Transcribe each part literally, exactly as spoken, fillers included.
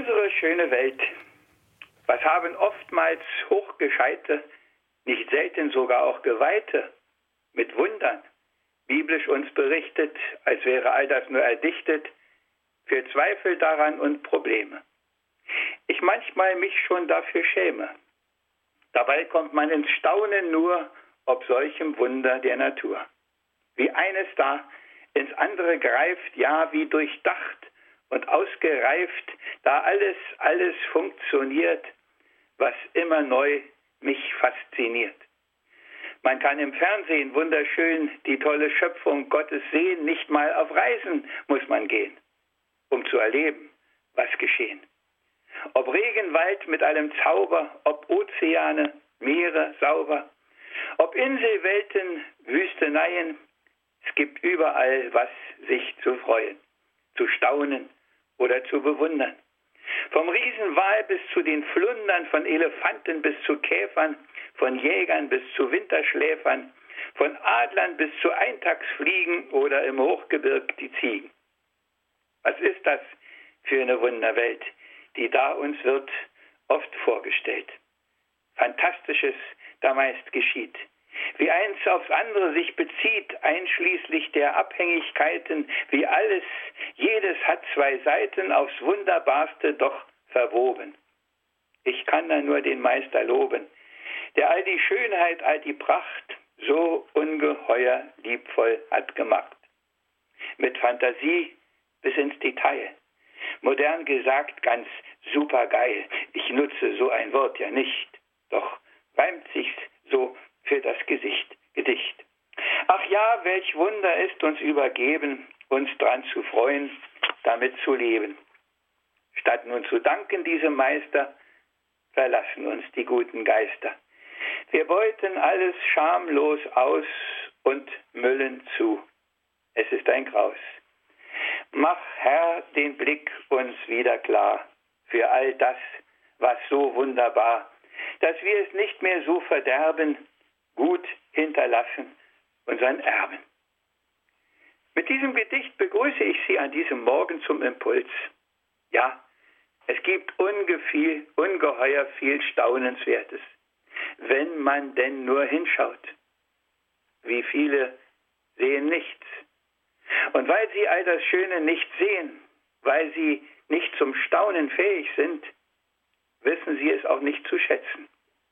Unsere schöne Welt, was haben oftmals Hochgescheite, nicht selten sogar auch Geweihte, mit Wundern, biblisch uns berichtet, als wäre all das nur erdichtet, für Zweifel daran und Probleme. Ich manchmal mich schon dafür schäme. Dabei kommt man ins Staunen nur, ob solchem Wunder der Natur. Wie eines da ins andere greift, ja, wie durchdacht und ausgereift, da alles, alles funktioniert, was immer neu mich fasziniert. Man kann im Fernsehen wunderschön die tolle Schöpfung Gottes sehen, nicht mal auf Reisen muss man gehen, um zu erleben, was geschehen. Ob Regenwald mit allem Zauber, ob Ozeane, Meere sauber, ob Inselwelten, Wüsteneien, es gibt überall was sich zu freuen, zu staunen oder zu bewundern. Vom Riesenwal bis zu den Flundern, von Elefanten bis zu Käfern, von Jägern bis zu Winterschläfern, von Adlern bis zu Eintagsfliegen oder im Hochgebirg die Ziegen. Was ist das für eine Wunderwelt, die da uns wird oft vorgestellt? Fantastisches da meist geschieht, wie eins aufs andere sich bezieht, einschließlich der Abhängigkeiten, wie alles, jedes hat zwei Seiten, aufs Wunderbarste doch verwoben. Ich kann da nur den Meister loben, der all die Schönheit, all die Pracht so ungeheuer liebvoll hat gemacht. Mit Fantasie bis ins Detail. Modern gesagt, ganz supergeil. Ich nutze so ein Wort ja nicht, doch reimt sich's so für das Gesicht, Gedicht. Ach ja, welch Wunder ist uns übergeben, uns dran zu freuen, damit zu leben. Statt nun zu danken diesem Meister, verlassen uns die guten Geister. Wir beuten alles schamlos aus und müllen zu. Es ist ein Graus. Mach, Herr, den Blick uns wieder klar für all das, was so wunderbar, dass wir es nicht mehr so verderben, gut hinterlassen unseren Erben. Mit diesem Gedicht begrüße ich Sie an diesem Morgen zum Impuls. Ja, es gibt ungefiel, ungeheuer viel Staunenswertes, wenn man denn nur hinschaut. Wie viele sehen nichts. Und weil sie all das Schöne nicht sehen, weil sie nicht zum Staunen fähig sind, wissen sie es auch nicht zu schätzen.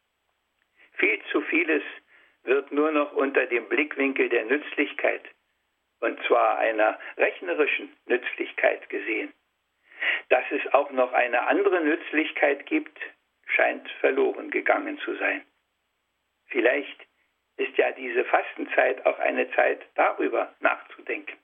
Viel zu vieles wird nur noch unter dem Blickwinkel der Nützlichkeit, und zwar einer rechnerischen Nützlichkeit gesehen. Dass es auch noch eine andere Nützlichkeit gibt, scheint verloren gegangen zu sein. Vielleicht ist ja diese Fastenzeit auch eine Zeit, darüber nachzudenken.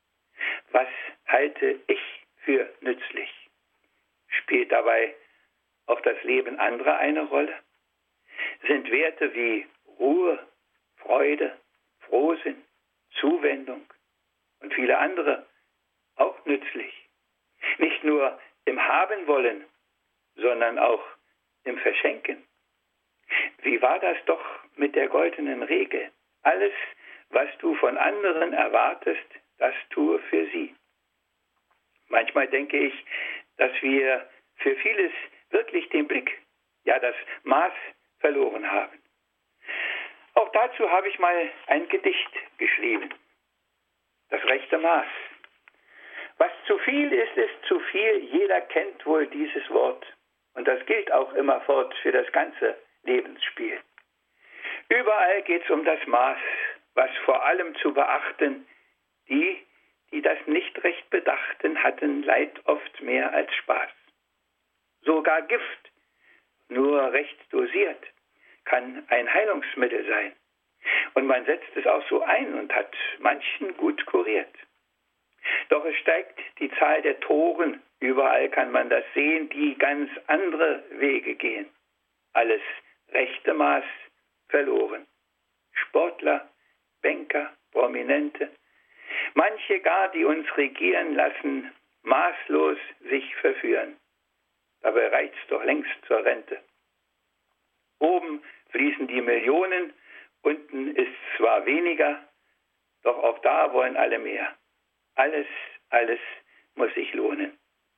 Was halte ich für nützlich? Spielt dabei auch das Leben anderer eine Rolle? Sind Werte wie Ruhe, Freude, Frohsinn, Zuwendung und viele andere auch nützlich? Nicht nur im Haben wollen, sondern auch im Verschenken. Wie war das doch mit der goldenen Regel? Alles, was du von anderen erwartest, das tue für sie. Manchmal denke ich, dass wir für vieles wirklich den Blick, ja das Maß verloren haben. Auch dazu habe ich mal ein Gedicht geschrieben. Das rechte Maß. Was zu viel ist, ist zu viel. Jeder kennt wohl dieses Wort. Und das gilt auch immerfort für das ganze Lebensspiel. Überall geht es um das Maß, was vor allem zu beachten. Die, die das nicht recht bedachten, hatten Leid oft mehr als Spaß. Sogar Gift, nur recht dosiert, kann ein Heilungsmittel sein. Und man setzt es auch so ein und hat manchen gut kuriert. Doch es steigt die Zahl der Toren, überall kann man das sehen, die ganz andere Wege gehen. Alles rechte Maß verloren. Sportler, Banker, Prominente, manche gar, die uns regieren lassen, maßlos sich verführen. Dabei reicht's doch längst zur Rente. Oben fließen die Millionen, unten ist zwar weniger, doch auch da wollen alle mehr. Alles, alles muss sich lohnen.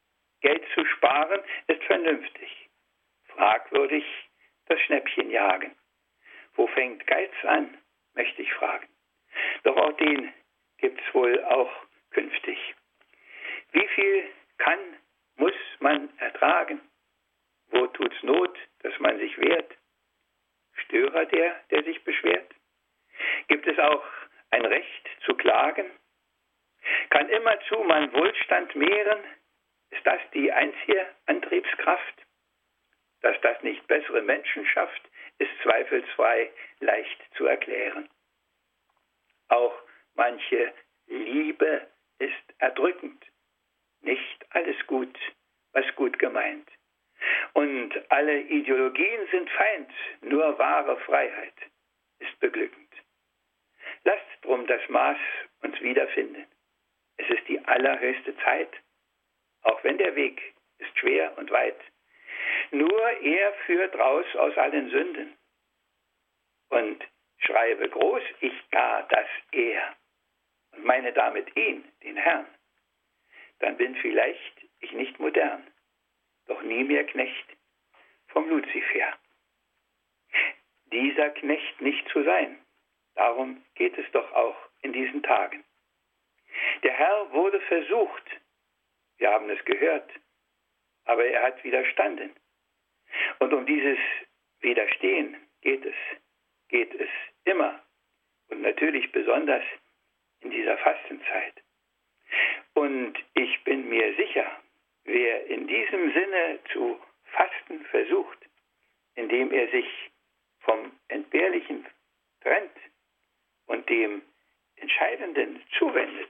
Geld zu sparen ist vernünftig. Fragwürdig das Schnäppchen jagen. Wo fängt Geiz an, möchte ich fragen. Doch auch den gibt's wohl auch künftig. Wie viel kann, muss man ertragen? Wo tut's Not, dass man sich wehrt? Störer der, der sich beschwert? Gibt es auch ein Recht zu klagen? Kann immerzu man Wohlstand mehren? Ist das die einzige Antriebskraft? Dass das nicht bessere Menschen schafft, ist zweifelsfrei leicht zu erklären. Auch manche Liebe ist erdrückend. Nicht alles gut, was gut gemeint. Und alle Ideologien sind Feind, nur wahre Freiheit ist beglückend. Lasst drum das Maß uns wiederfinden. Es ist die allerhöchste Zeit, auch wenn der Weg ist schwer und weit. Nur er führt raus aus allen Sünden. Und schreibe groß ich gar das Er und meine damit ihn, den Herrn. Dann bin vielleicht ich nicht modern, doch nie mehr Knecht vom Luzifer. Dieser Knecht nicht zu sein, darum geht es doch auch in diesen Tagen. Der Herr wurde versucht, wir haben es gehört, aber er hat widerstanden. Und um dieses Widerstehen geht es, geht es immer und natürlich besonders in dieser Fastenzeit. Und ich bin mir sicher, wer in diesem Sinne zu fasten versucht, indem er sich vom Entbehrlichen trennt und dem Entscheidenden zuwendet,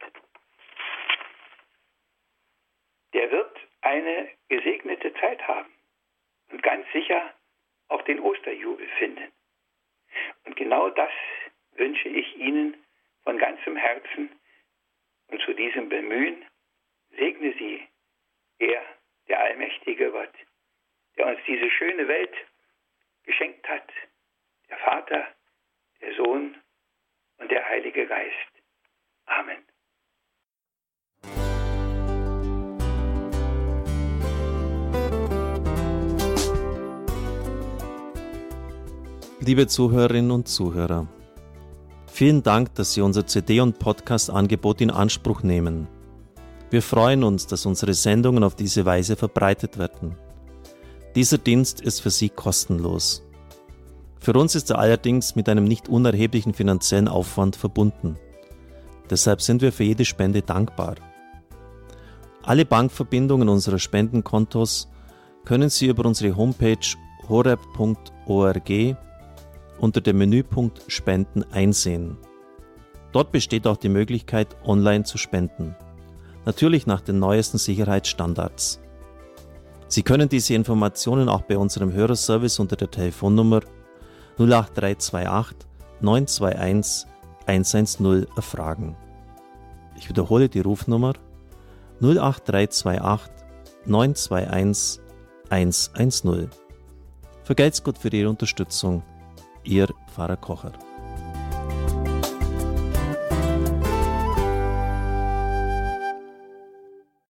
der wird eine gesegnete Zeit haben und ganz sicher auch den Osterjubel finden. Und genau das wünsche ich Ihnen von ganzem Herzen. Und zu diesem Bemühen segne Sie, er, der allmächtige Gott, der uns diese schöne Welt geschenkt hat, der Vater, der Sohn und der Heilige Geist. Amen. Liebe Zuhörerinnen und Zuhörer, vielen Dank, dass Sie unser C D- und Podcast-Angebot in Anspruch nehmen. Wir freuen uns, dass unsere Sendungen auf diese Weise verbreitet werden. Dieser Dienst ist für Sie kostenlos. Für uns ist er allerdings mit einem nicht unerheblichen finanziellen Aufwand verbunden. Deshalb sind wir für jede Spende dankbar. Alle Bankverbindungen unserer Spendenkontos können Sie über unsere Homepage horeb punkt org unter dem Menüpunkt Spenden einsehen. Dort besteht auch die Möglichkeit, online zu spenden. Natürlich nach den neuesten Sicherheitsstandards. Sie können diese Informationen auch bei unserem Hörerservice unter der Telefonnummer null acht drei zwei acht neun zwei eins eins eins null erfragen. Ich wiederhole die Rufnummer null acht drei zwei acht neun zwei eins eins eins null. Vergelt's Gott für Ihre Unterstützung. Ihr Pfarrer Kocher.